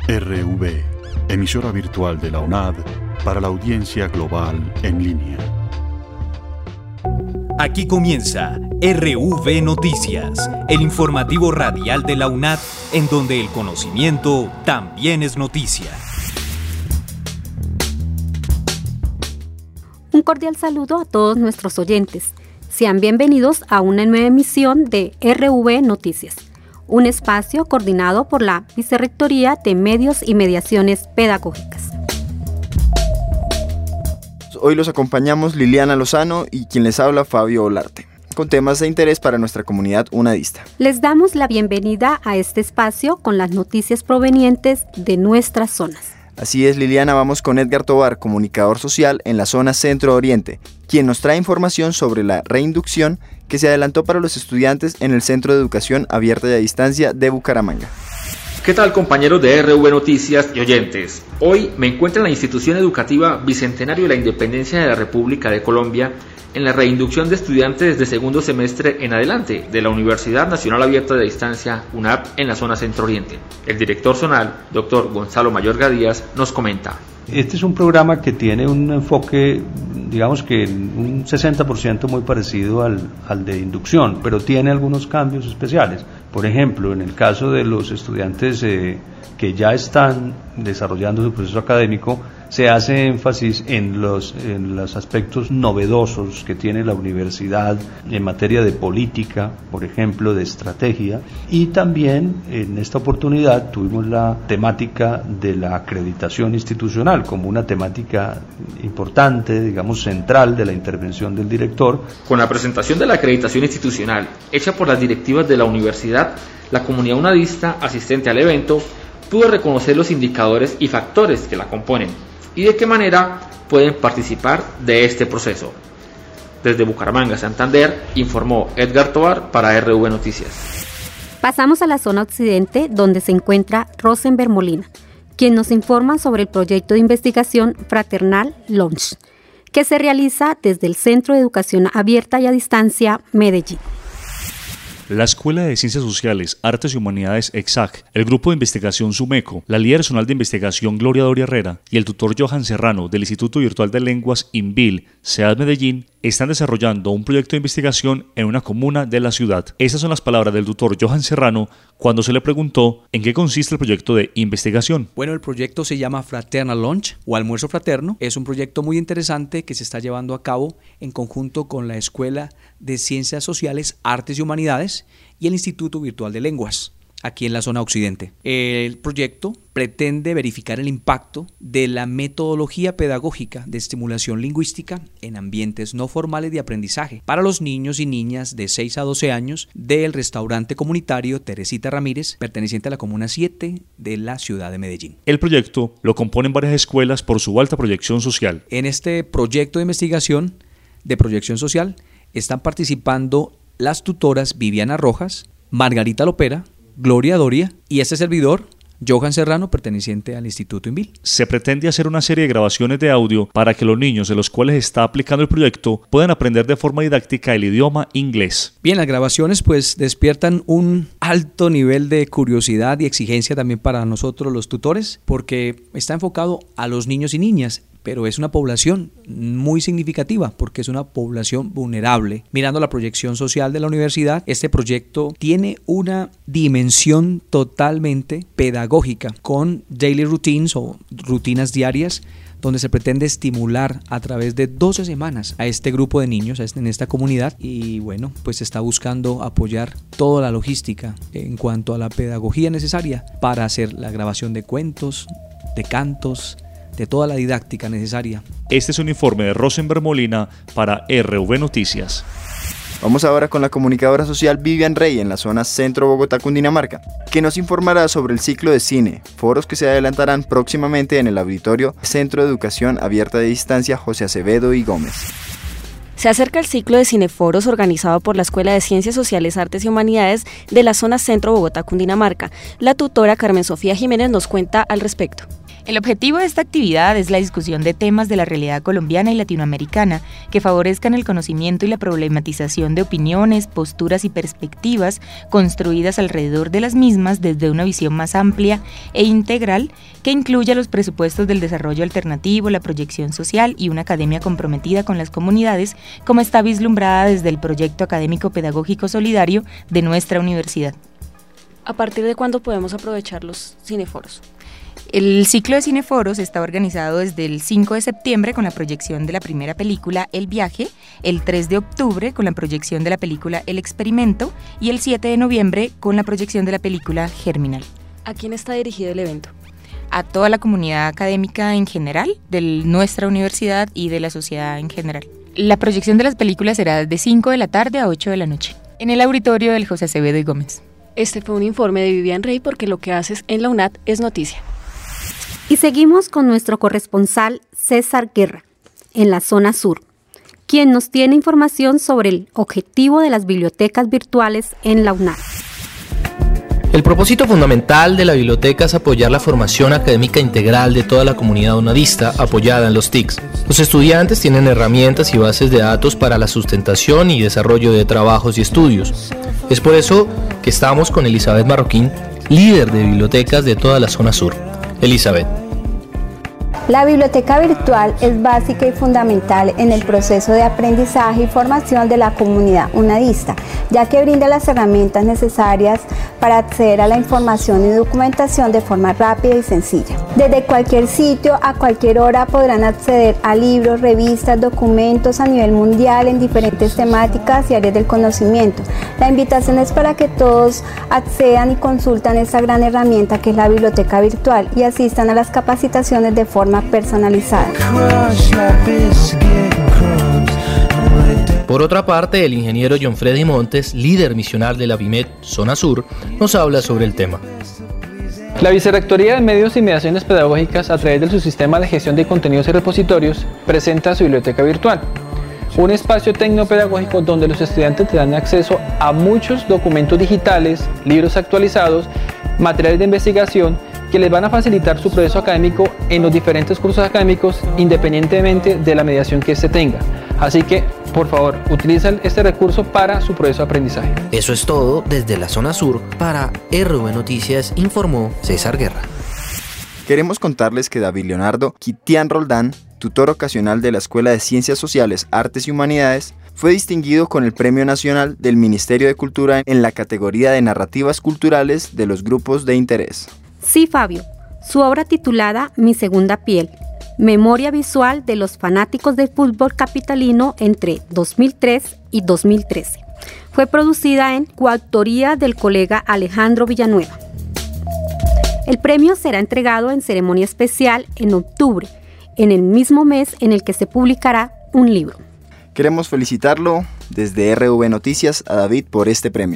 RV, emisora virtual de la UNAD para la audiencia global en línea. Aquí comienza RV Noticias, el informativo radial de la UNAD, en donde el conocimiento también es noticia. Un cordial saludo a todos nuestros oyentes. Sean bienvenidos a una nueva emisión de RV Noticias, un espacio coordinado por la Vicerrectoría de Medios y Mediaciones Pedagógicas. Hoy los acompañamos Liliana Lozano y quien les habla, Fabio Olarte, con temas de interés para nuestra comunidad unadista. Les damos la bienvenida a este espacio con las noticias provenientes de nuestras zonas. Así es, Liliana, vamos con Edgar Tobar, comunicador social en la zona Centro-Oriente, quien nos trae información sobre la reinducción que se adelantó para los estudiantes en el Centro de Educación Abierta y a Distancia de Bucaramanga. ¿Qué tal, compañeros de RV Noticias y oyentes? Hoy me encuentro en la institución educativa Bicentenario de la Independencia de la República de Colombia en la reinducción de estudiantes de segundo semestre en adelante de la Universidad Nacional Abierta de Distancia, UNAB, en la zona Centro-Oriente. El director zonal, doctor Gonzalo Mayorga Díaz, nos comenta. Este es un programa que tiene un enfoque, digamos que un 60% muy parecido al de inducción, pero tiene algunos cambios especiales. Por ejemplo, en el caso de los estudiantes que ya están desarrollando su proceso académico, se hace énfasis en los aspectos novedosos que tiene la universidad en materia de política, por ejemplo, de estrategia, y también en esta oportunidad tuvimos la temática de la acreditación institucional como una temática importante, digamos, central de la intervención del director. Con la presentación de la acreditación institucional hecha por las directivas de la universidad, la comunidad unadista asistente al evento pudo reconocer los indicadores y factores que la componen y de qué manera pueden participar de este proceso. Desde Bucaramanga, Santander, informó Edgar Tobar para RV Noticias. Pasamos a la zona occidente, donde se encuentra Rosenberg Molina, quien nos informa sobre el proyecto de investigación Fraternal Launch, que se realiza desde el Centro de Educación Abierta y a Distancia Medellín. La Escuela de Ciencias Sociales, Artes y Humanidades EXAC, el Grupo de Investigación SUMECO, la líder zonal de investigación Gloria Doria Herrera y el tutor Johan Serrano del Instituto Virtual de Lenguas INVIL, SEAD Medellín, están desarrollando un proyecto de investigación en una comuna de la ciudad. Estas son las palabras del tutor Johan Serrano cuando se le preguntó en qué consiste el proyecto de investigación. Bueno, el proyecto se llama Fraternal Lunch o Almuerzo Fraterno. Es un proyecto muy interesante que se está llevando a cabo en conjunto con la Escuela de Ciencias Sociales, Artes y Humanidades y el Instituto Virtual de Lenguas, aquí en la zona occidente. El proyecto pretende verificar el impacto de la metodología pedagógica de estimulación lingüística en ambientes no formales de aprendizaje para los niños y niñas de 6 a 12 años del restaurante comunitario Teresita Ramírez, perteneciente a la Comuna 7 de la ciudad de Medellín. El proyecto lo componen varias escuelas por su alta proyección social. En este proyecto de investigación de proyección social están participando las tutoras Viviana Rojas, Margarita Lopera, Gloria Doria y este servidor, Johan Serrano, perteneciente al Instituto INVIL. Se pretende hacer una serie de grabaciones de audio para que los niños de los cuales está aplicando el proyecto puedan aprender de forma didáctica el idioma inglés. Bien, las grabaciones pues despiertan un alto nivel de curiosidad y exigencia también para nosotros los tutores, porque está enfocado a los niños y niñas, pero es una población muy significativa porque es una población vulnerable. Mirando la proyección social de la universidad, este proyecto tiene una dimensión totalmente pedagógica con daily routines o rutinas diarias, donde se pretende estimular a través de 12 semanas a este grupo de niños en esta comunidad y bueno, pues se está buscando apoyar toda la logística en cuanto a la pedagogía necesaria para hacer la grabación de cuentos, de cantos, de toda la didáctica necesaria. Este es un informe de Rosenberg Molina para RV Noticias. Vamos ahora con la comunicadora social Vivian Rey en la zona Centro Bogotá, Cundinamarca, que nos informará sobre el ciclo de cine, foros que se adelantarán próximamente en el auditorio Centro de Educación Abierta de Distancia José Acevedo y Gómez. Se acerca el ciclo de cineforos organizado por la Escuela de Ciencias Sociales, Artes y Humanidades de la zona Centro Bogotá, Cundinamarca. La tutora Carmen Sofía Jiménez nos cuenta al respecto. El objetivo de esta actividad es la discusión de temas de la realidad colombiana y latinoamericana que favorezcan el conocimiento y la problematización de opiniones, posturas y perspectivas construidas alrededor de las mismas desde una visión más amplia e integral que incluya los presupuestos del desarrollo alternativo, la proyección social y una academia comprometida con las comunidades, como está vislumbrada desde el proyecto académico pedagógico solidario de nuestra universidad. ¿A partir de cuándo podemos aprovechar los cineforos? El ciclo de cineforos está organizado desde el 5 de septiembre con la proyección de la primera película El viaje, el 3 de octubre con la proyección de la película El experimento y el 7 de noviembre con la proyección de la película Germinal. ¿A quién está dirigido el evento? A toda la comunidad académica en general, de nuestra universidad y de la sociedad en general. La proyección de las películas será de 5 de la tarde a 8 de la noche, en el auditorio del José Acevedo y Gómez. Este fue un informe de Vivian Rey porque lo que haces en la UNAD es noticia. Y seguimos con nuestro corresponsal César Guerra, en la zona sur, quien nos tiene información sobre el objetivo de las bibliotecas virtuales en la UNAD. El propósito fundamental de la biblioteca es apoyar la formación académica integral de toda la comunidad unadista apoyada en los TICs. Los estudiantes tienen herramientas y bases de datos para la sustentación y desarrollo de trabajos y estudios. Es por eso que estamos con Elizabeth Marroquín, líder de bibliotecas de toda la zona sur. Elizabeth. La biblioteca virtual es básica y fundamental en el proceso de aprendizaje y formación de la comunidad unadista, ya que brinda las herramientas necesarias para acceder a la información y documentación de forma rápida y sencilla. Desde cualquier sitio, a cualquier hora podrán acceder a libros, revistas, documentos a nivel mundial en diferentes temáticas y áreas del conocimiento. La invitación es para que todos accedan y consultan esta gran herramienta que es la biblioteca virtual y asistan a las capacitaciones de forma personalizada. Por otra parte, el ingeniero John Freddy Montes, líder misional de la BIMED Zona Sur, nos habla sobre el tema. La Vicerrectoría de Medios y Mediaciones Pedagógicas, a través de su sistema de gestión de contenidos y repositorios, presenta su biblioteca virtual, un espacio tecnopedagógico donde los estudiantes tendrán acceso a muchos documentos digitales, libros actualizados, materiales de investigación que les van a facilitar su proceso académico en los diferentes cursos académicos independientemente de la mediación que éste tenga. Así que, por favor, utilicen este recurso para su proceso de aprendizaje. Eso es todo desde la zona sur. Para RV Noticias informó César Guerra. Queremos contarles que David Leonardo Quitián Roldán, tutor ocasional de la Escuela de Ciencias Sociales, Artes y Humanidades, fue distinguido con el Premio Nacional del Ministerio de Cultura en la categoría de Narrativas Culturales de los Grupos de Interés. Sí, Fabio, su obra titulada Mi Segunda Piel, memoria visual de los fanáticos del fútbol capitalino entre 2003 y 2013. Fue producida en coautoría del colega Alejandro Villanueva. El premio será entregado en ceremonia especial en octubre, en el mismo mes en el que se publicará un libro. Queremos felicitarlo desde RV Noticias a David por este premio.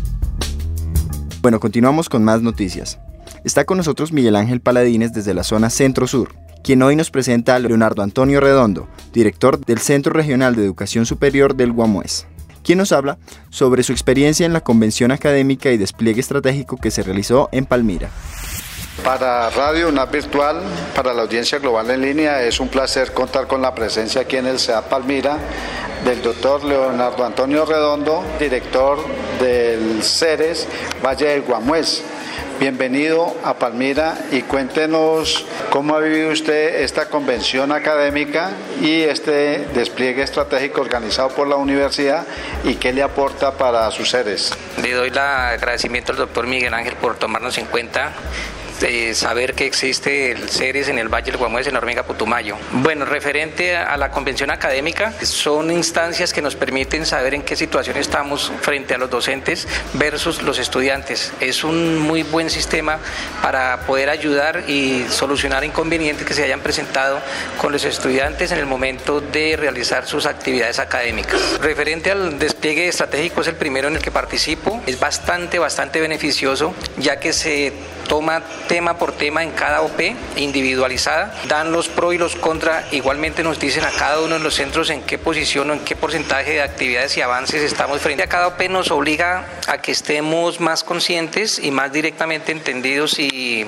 Bueno, continuamos con más noticias. Está con nosotros Miguel Ángel Paladines desde la zona Centro-Sur, quien hoy nos presenta a Leonardo Antonio Redondo, director del Centro Regional de Educación Superior del Guamués, quien nos habla sobre su experiencia en la convención académica y despliegue estratégico que se realizó en Palmira. Para Radio UNAD Virtual, para la audiencia global en línea, es un placer contar con la presencia aquí en el CEA Palmira del doctor Leonardo Antonio Redondo, director del CERES Valle del Guamués. Bienvenido a Palmira y cuéntenos cómo ha vivido usted esta convención académica y este despliegue estratégico organizado por la universidad y qué le aporta para sus CERES. Le doy el agradecimiento al doctor Miguel Ángel por tomarnos en cuenta. Saber que existe el CERES en el Valle del Guamués, en Hormiga Putumayo. Bueno, referente a la convención académica, son instancias que nos permiten saber en qué situación estamos frente a los docentes versus los estudiantes. Es un muy buen sistema para poder ayudar y solucionar inconvenientes que se hayan presentado con los estudiantes en el momento de realizar sus actividades académicas. Referente al despliegue estratégico, es el primero en el que participo. Es bastante beneficioso, ya que se toma tema por tema en cada OP individualizada, dan los pros y los contras, igualmente nos dicen a cada uno de los centros en qué posición o en qué porcentaje de actividades y avances estamos frente a cada OP. Nos obliga a que estemos más conscientes y más directamente entendidos y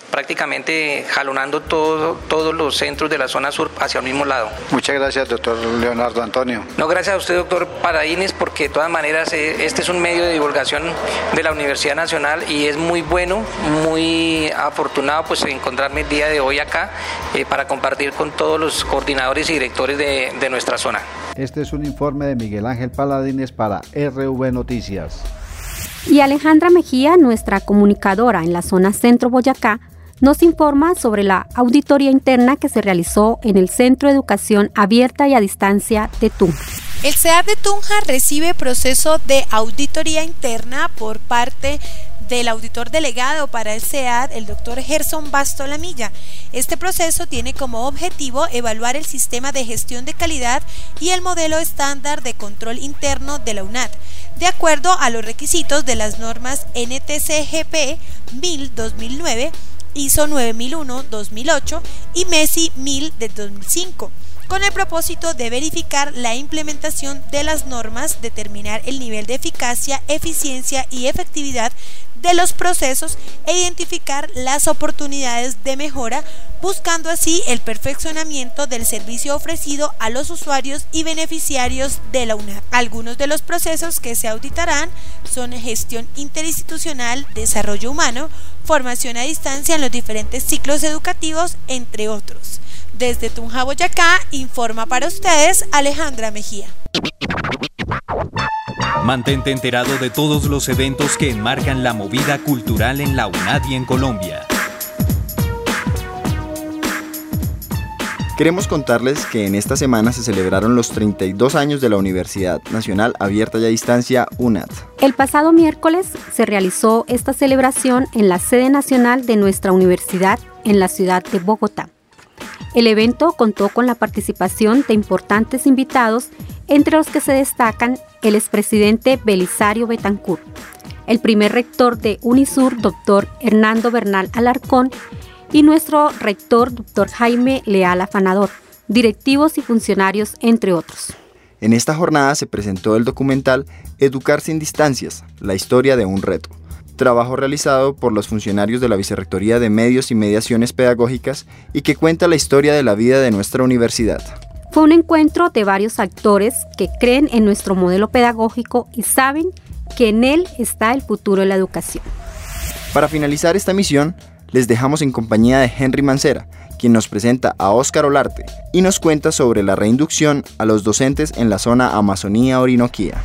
prácticamente jalonando todos los centros de la zona sur hacia el mismo lado. Muchas gracias, doctor Leonardo Antonio. No, gracias a usted, doctor Paradines, porque de todas maneras este es un medio de divulgación de la Universidad Nacional y es muy bueno, muy afortunado pues encontrarme el día de hoy acá para compartir con todos los coordinadores y directores de nuestra zona. Este es un informe de Miguel Ángel Paladines para RV Noticias. Y Alejandra Mejía, nuestra comunicadora en la zona Centro Boyacá, nos informa sobre la auditoría interna que se realizó en el Centro de Educación Abierta y a Distancia de Tunja. El CEAD de Tunja recibe proceso de auditoría interna por parte del auditor delegado para el CEAD, el doctor Gerson Bastolamilla. Este proceso tiene como objetivo evaluar el sistema de gestión de calidad y el modelo estándar de control interno de la UNAD, de acuerdo a los requisitos de las normas NTCGP 1000-2009, ISO 9001-2008 y MESI 1000 de 2005. Con el propósito de verificar la implementación de las normas, determinar el nivel de eficacia, eficiencia y efectividad de los procesos e identificar las oportunidades de mejora, buscando así el perfeccionamiento del servicio ofrecido a los usuarios y beneficiarios de la UNAD. Algunos de los procesos que se auditarán son gestión interinstitucional, desarrollo humano, formación a distancia en los diferentes ciclos educativos, entre otros. Desde Tunja, Boyacá, informa para ustedes Alejandra Mejía. Mantente enterado de todos los eventos que enmarcan la movida cultural en la UNAD y en Colombia. Queremos contarles que en esta semana se celebraron los 32 años de la Universidad Nacional Abierta y a Distancia UNAD. El pasado miércoles se realizó esta celebración en la sede nacional de nuestra universidad en la ciudad de Bogotá. El evento contó con la participación de importantes invitados, entre los que se destacan el expresidente Belisario Betancur, el primer rector de Unisur, doctor Hernando Bernal Alarcón, y nuestro rector, doctor Jaime Leal Afanador, directivos y funcionarios, entre otros. En esta jornada se presentó el documental Educar sin distancias, la historia de un reto, trabajo realizado por los funcionarios de la Vicerrectoría de Medios y Mediaciones Pedagógicas y que cuenta la historia de la vida de nuestra universidad. Fue un encuentro de varios actores que creen en nuestro modelo pedagógico y saben que en él está el futuro de la educación. Para finalizar esta emisión, les dejamos en compañía de Henry Mancera, quien nos presenta a Óscar Olarte y nos cuenta sobre la reinducción a los docentes en la zona Amazonía-Orinoquía.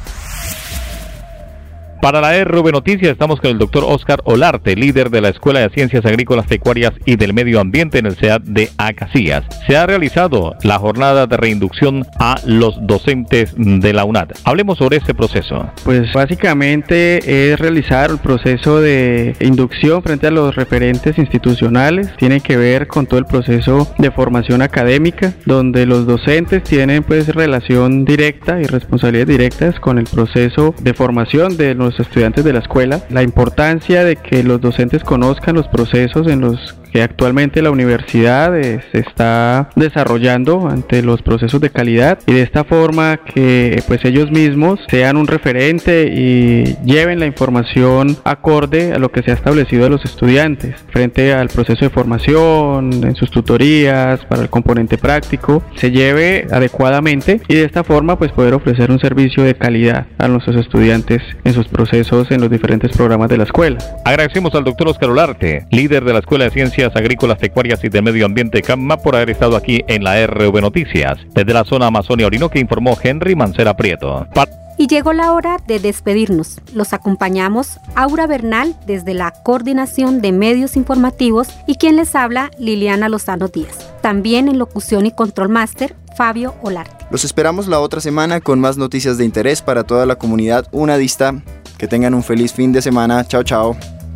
Para la RV Noticias estamos con el doctor Óscar Olarte, líder de la Escuela de Ciencias Agrícolas, Pecuarias y del Medio Ambiente en el CEAD de Acacías. Se ha realizado la jornada de reinducción a los docentes de la UNAD. Hablemos sobre este proceso. Pues básicamente es realizar el proceso de inducción frente a los referentes institucionales. Tiene que ver con todo el proceso de formación académica, donde los docentes tienen pues relación directa y responsabilidades directas con el proceso de formación de los estudiantes de la escuela. La importancia de que los docentes conozcan los procesos en los que actualmente la universidad se está desarrollando ante los procesos de calidad y de esta forma que pues ellos mismos sean un referente y lleven la información acorde a lo que se ha establecido a los estudiantes frente al proceso de formación, en sus tutorías, para el componente práctico, se lleve adecuadamente y de esta forma pues poder ofrecer un servicio de calidad a nuestros estudiantes en sus procesos en los diferentes programas de la escuela. Agradecemos al doctor Óscar Olarte, líder de la Escuela de Ciencias Agrícolas, Pecuarias y del Medio Ambiente CAMMA, por haber estado aquí en la RV Noticias. Desde la zona Amazonia-Orinoquia informó Henry Mancera Prieto. Y llegó la hora de despedirnos. Los acompañamos Aura Bernal desde la Coordinación de Medios Informativos y quien les habla, Liliana Lozano Díaz. También en locución y control máster, Fabio Olarte. Los esperamos la otra semana con más noticias de interés para toda la comunidad unadista. Que tengan un feliz fin de semana. Chao, chao.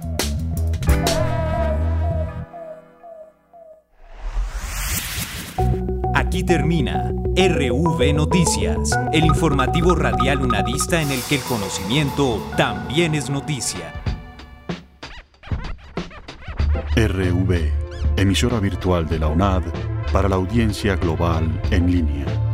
Aquí termina RV Noticias, el informativo radial unadista en el que el conocimiento también es noticia. RV, emisora virtual de la UNAD para la audiencia global en línea.